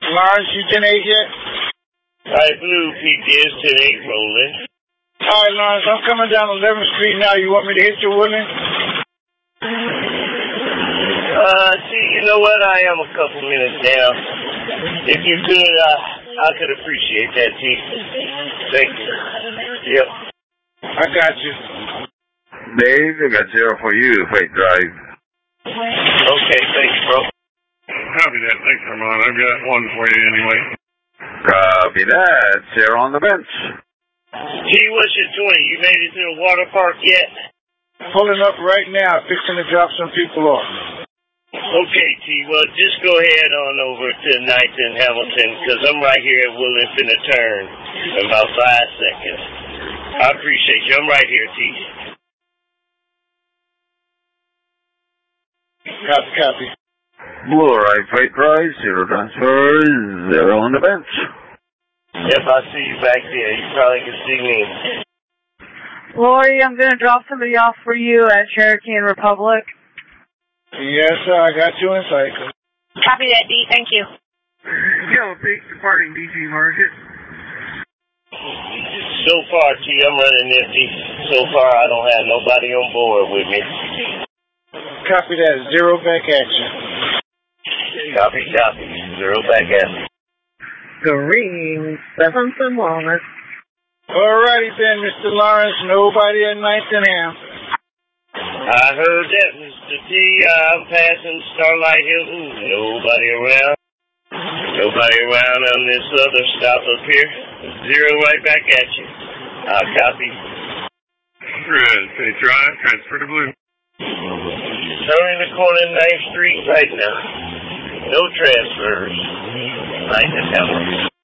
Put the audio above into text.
Lawrence, you 10-8 yet? Alright, Blue, PTS 10-8 rolling. Alright, Lawrence, I'm coming down 11th Street now. You want me to hit you, Willie? See, you know what? I am a couple minutes down. If you could, I could appreciate that, T. Thank you. Yep. I got you. Dave, I got 0 for you, Freight Drive. Okay, thanks, bro. Copy that. Thanks, Armand. I've got one for you anyway. Copy that. 0 on the bench. T, what's your 20? You made it to the water park yet? Pulling up right now, fixing to drop some people off. Okay, T, well, just go ahead on over to 9th and Hamilton, because I'm right here at Willing finna turn in about 5 seconds. I appreciate you. I'm right here, T. Copy. Blue right, Freight Drive, 0 transfers, 0 on the bench. If I see you back there, you probably can see me. Lori, I'm going to drop somebody off for you at Cherokee and Republic. Yes, sir. I got you in sight. Copy that, D. Thank you. Yellow Peak, departing DG Market. So far, T, I'm running empty. So far, I don't have nobody on board with me. Copy that. 0 back at you. Copy. 0 back at me. Green, 7th and Walnut. Alrighty then, Mr. Lawrence. Nobody at 9th and Ham. I heard that, Mr. T. I'm passing Starlight Hilton. Nobody around. Nobody around on this other stop up here. 0 right back at you. Copy. Red, Freight Drive, transfer to Blue. Turning the corner 9th Street right now. No transfers. 9th and Hamilton.